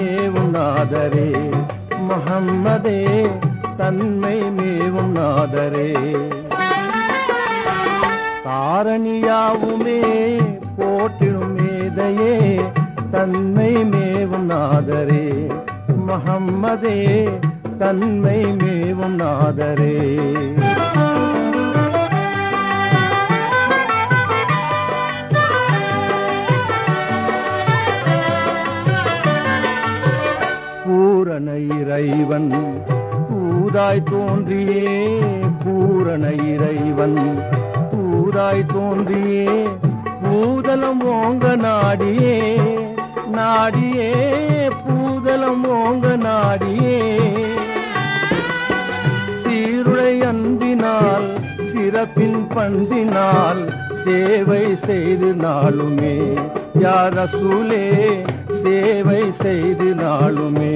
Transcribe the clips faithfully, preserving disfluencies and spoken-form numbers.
மேவும் நாதரே முஹம்மதே தன்மை மேவும் நாதரே தாரணியாவுமே போற்றிடும் மேதையே தன்மை மேவும் நாதரே முஹம்மதே தன்மை மேவும் நாதரே பூரண இறைவன் தூதாய் தோன்றியே பூரண இறைவன் தூதாய் தோன்றியே பூதலம் ஓங்க நாடியே நாடியே பூதலம் ஓங்க நாடியே சீருடை அன்பினால் சிறப்பின் பண்பினால் சேவை செய்து நாளுமே யா ரசூலே சேவை செய்து நாளுமே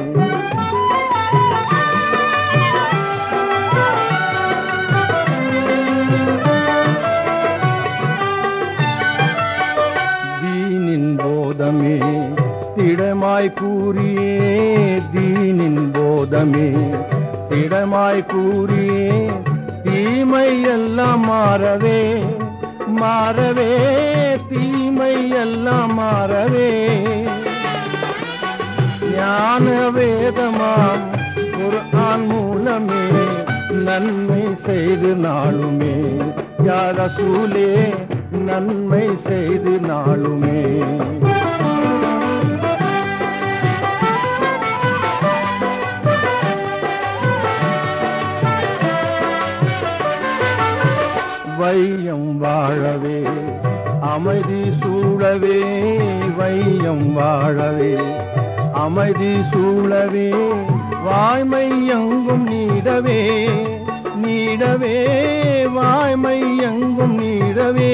தீனின் போதமே திடமாய் கூறியே தீனின் போதமே திடமாய் கூறியே தீமை எல்லாம் மாறவே மாறவே தீமை எல்லாம் மாறவே ஞான வேதமாம் குர்ஆன் மூலமே நன்மை செய்து நாளுமே யா ரசூலே நன்மை செய்து நாளுமே வையம் வாழவே அமைதி சூழவே வையம் வாழவே அமைதி சூழவே வாய்மை எங்கும் நீடவே நீடவே வாய்மை எங்கும் நீடவே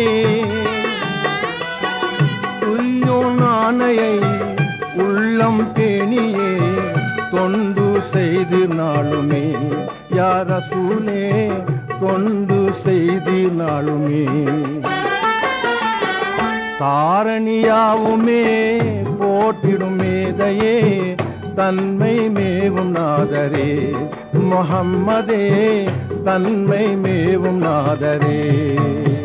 துய்யோன் ஆணையை உள்ளம் பேணியே தொண்டு செய்து நாளுமே யா ரசூலே தொண்டு செய்து நாளுமே தாரணியாவுமே போற்றிடும் மேதையே தன்மை மேவும் நாதரே முஹம்மதே தன்மை மேவும் நாதரே